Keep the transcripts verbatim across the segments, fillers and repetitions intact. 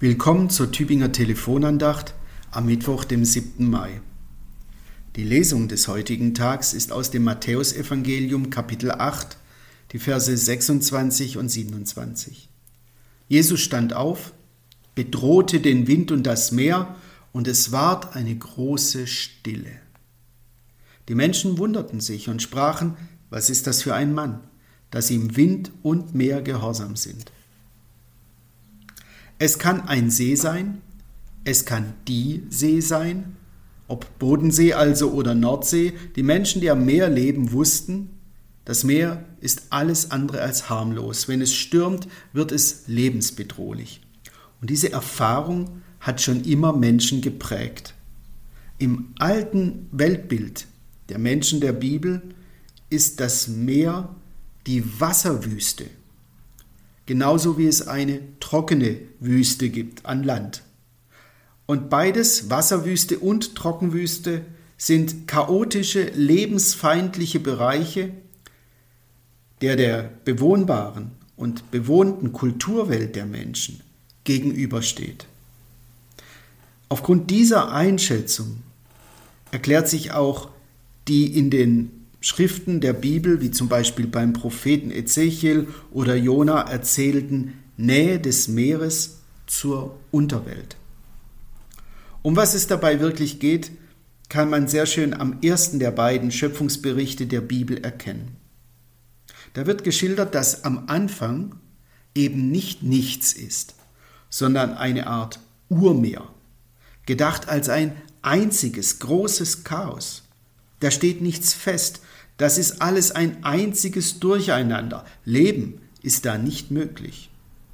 Willkommen zur Tübinger Telefonandacht am Mittwoch, dem siebten Mai. Die Lesung des heutigen Tags ist aus dem Matthäusevangelium Kapitel acht, die Verse sechsundzwanzig und siebenundzwanzig. Jesus stand auf, bedrohte den Wind und das Meer, und es ward eine große Stille. Die Menschen wunderten sich und sprachen: Was ist das für ein Mann, dass ihm Wind und Meer gehorsam sind? Es kann ein See sein, es kann die See sein, ob Bodensee also oder Nordsee. Die Menschen, die am Meer leben, wussten, das Meer ist alles andere als harmlos. Wenn es stürmt, wird es lebensbedrohlich. Und diese Erfahrung hat schon immer Menschen geprägt. Im alten Weltbild der Menschen der Bibel ist das Meer die Wasserwüste, genauso wie es eine trockene Wüste gibt an Land. Und beides, Wasserwüste und Trockenwüste, sind chaotische, lebensfeindliche Bereiche, der der bewohnbaren und bewohnten Kulturwelt der Menschen gegenübersteht. Aufgrund dieser Einschätzung erklärt sich auch die in den Schriften der Bibel, wie zum Beispiel beim Propheten Ezechiel oder Jona, erzählten Nähe des Meeres zur Unterwelt. Um was es dabei wirklich geht, kann man sehr schön am ersten der beiden Schöpfungsberichte der Bibel erkennen. Da wird geschildert, dass am Anfang eben nicht nichts ist, sondern eine Art Urmeer, gedacht als ein einziges großes Chaos. Da steht nichts fest. Das ist alles ein einziges Durcheinander. Leben ist da nicht möglich.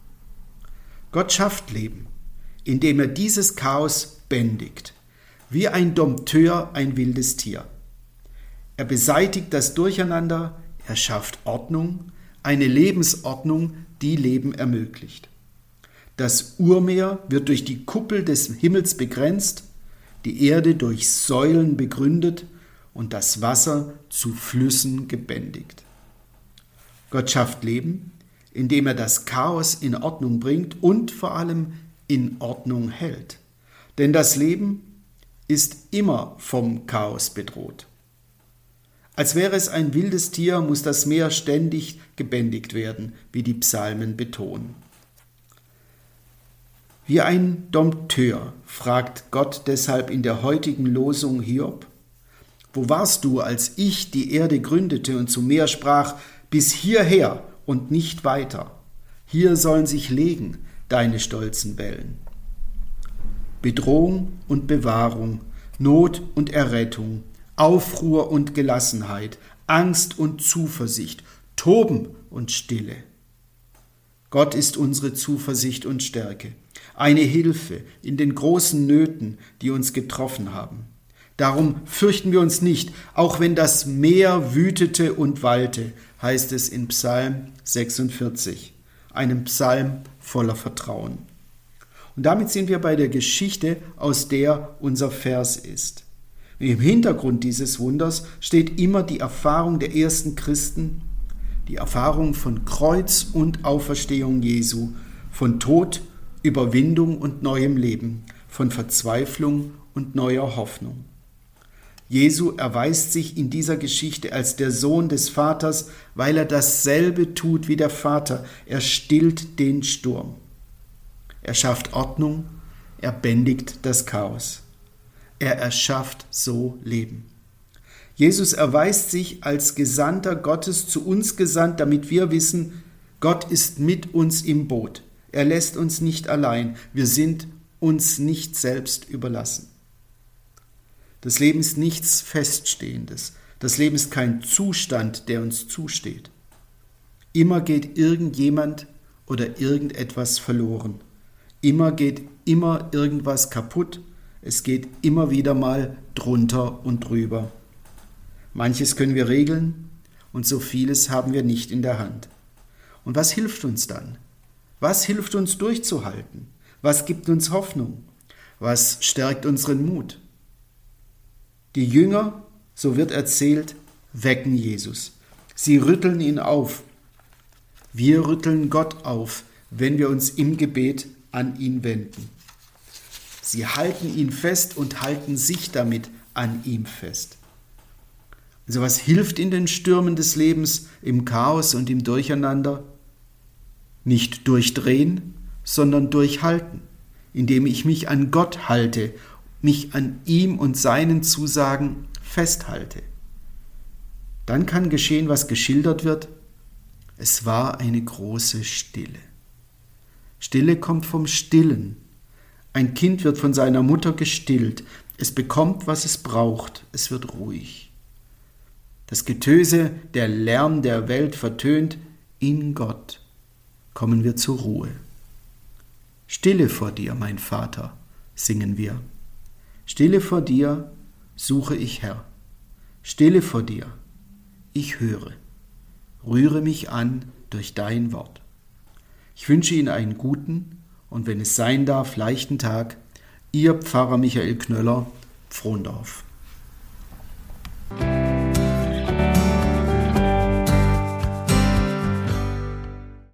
Gott schafft Leben, indem er dieses Chaos bändigt, wie ein Dompteur ein wildes Tier. Er beseitigt das Durcheinander, er schafft Ordnung, eine Lebensordnung, die Leben ermöglicht. Das Urmeer wird durch die Kuppel des Himmels begrenzt, die Erde durch Säulen begründet und das Wasser zu Flüssen gebändigt. Gott schafft Leben, indem er das Chaos in Ordnung bringt und vor allem in Ordnung hält. Denn das Leben ist immer vom Chaos bedroht. Als wäre es ein wildes Tier, muss das Meer ständig gebändigt werden, wie die Psalmen betonen. Wie ein Dompteur fragt Gott deshalb in der heutigen Losung Hiob: Wo warst du, als ich die Erde gründete und zum Meer sprach, bis hierher und nicht weiter? Hier sollen sich legen deine stolzen Wellen. Bedrohung und Bewahrung, Not und Errettung, Aufruhr und Gelassenheit, Angst und Zuversicht, Toben und Stille. Gott ist unsere Zuversicht und Stärke, eine Hilfe in den großen Nöten, die uns getroffen haben. Darum fürchten wir uns nicht, auch wenn das Meer wütete und wallte, heißt es in Psalm sechsundvierzig, einem Psalm voller Vertrauen. Und damit sind wir bei der Geschichte, aus der unser Vers ist. Im Hintergrund dieses Wunders steht immer die Erfahrung der ersten Christen, die Erfahrung von Kreuz und Auferstehung Jesu, von Tod, Überwindung und neuem Leben, von Verzweiflung und neuer Hoffnung. Jesu erweist sich in dieser Geschichte als der Sohn des Vaters, weil er dasselbe tut wie der Vater. Er stillt den Sturm. Er schafft Ordnung, er bändigt das Chaos. Er erschafft so Leben. Jesus erweist sich als Gesandter Gottes, zu uns gesandt, damit wir wissen, Gott ist mit uns im Boot. Er lässt uns nicht allein. Wir sind uns nicht selbst überlassen. Das Leben ist nichts Feststehendes. Das Leben ist kein Zustand, der uns zusteht. Immer geht irgendjemand oder irgendetwas verloren. Immer geht immer irgendwas kaputt. Es geht immer wieder mal drunter und drüber. Manches können wir regeln und so vieles haben wir nicht in der Hand. Und was hilft uns dann? Was hilft uns durchzuhalten? Was gibt uns Hoffnung? Was stärkt unseren Mut? Die Jünger, so wird erzählt, wecken Jesus. Sie rütteln ihn auf. Wir rütteln Gott auf, wenn wir uns im Gebet an ihn wenden. Sie halten ihn fest und halten sich damit an ihm fest. Also was hilft in den Stürmen des Lebens, im Chaos und im Durcheinander? Nicht durchdrehen, sondern durchhalten, indem ich mich an Gott halte, mich an ihm und seinen Zusagen festhalte. Dann kann geschehen, was geschildert wird. Es war eine große Stille. Stille kommt vom Stillen. Ein Kind wird von seiner Mutter gestillt. Es bekommt, was es braucht. Es wird ruhig. Das Getöse, der Lärm der Welt vertönt. In Gott kommen wir zur Ruhe. Stille vor dir, mein Vater, singen wir. Stille vor dir suche ich, Herr. Stille vor dir, ich höre. Rühre mich an durch dein Wort. Ich wünsche Ihnen einen guten und, wenn es sein darf, leichten Tag. Ihr Pfarrer Michael Knöller, Pfrondorf.